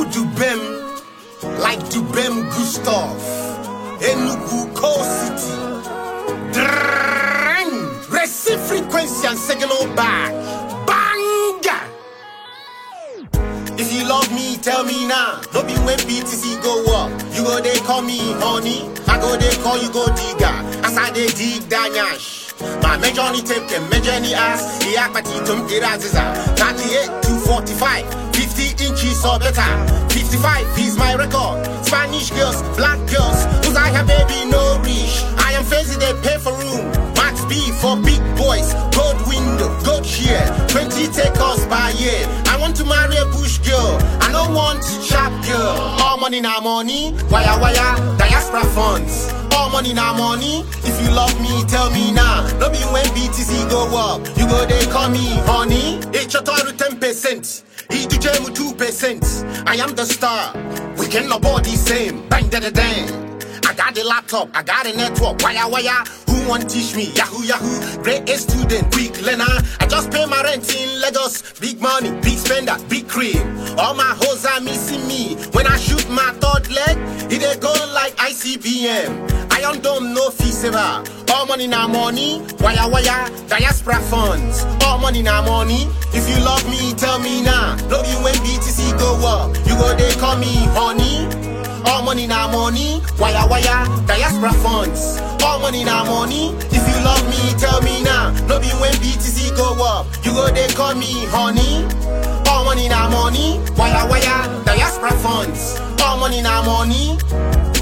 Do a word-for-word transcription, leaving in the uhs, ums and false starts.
Dubem, like Dubem Gustav, Enugu Coal City. Drang, receive frequency and signal back. Banga! If you love me, tell me now. Don't be when B T C go up. You go they call me honey. I go they call you go digger. As I they dig danyash. My major ni tape can measure ni ass. The akpatitum iraziza. thirty-eight to forty-five. fifty inches or better. fifty-five is my record. Spanish girls, black girls. Who's I have baby no reach. I am fancy they pay for room. Max B for big boys. Gold window, gold share. twenty take us by year. I want to marry a bush girl. I don't want sharp girl. All money now money. Wire wire. Diaspora funds. All money now money. If you love me, tell me now. Don't be when B T C go up. You go they call me honey. It's your total ten percent. E D J with two percent. I am the star. We cannot body same. Bang da da dang. I got the laptop, I got a network. Wire wire. Who want to teach me? Yahoo Yahoo. Great A student, quick learner. I just pay my rent in Lagos. Big money, big spender, big cream. All my hoes are missing me. When I shoot my third leg, it they go like I C B M. Iron Dome, no fee saver. All money now money. Wire wire. Diaspora funds. All money now money. If you love me, tell me now. Love you when B T C go up. You go they call me honey. All money now money. Wire wire. Diaspora funds. All money now money. If you love me, tell me now. Love you when B T C go up. You go they call me honey. All money now money. Wire wire. Diaspora funds. All money now money.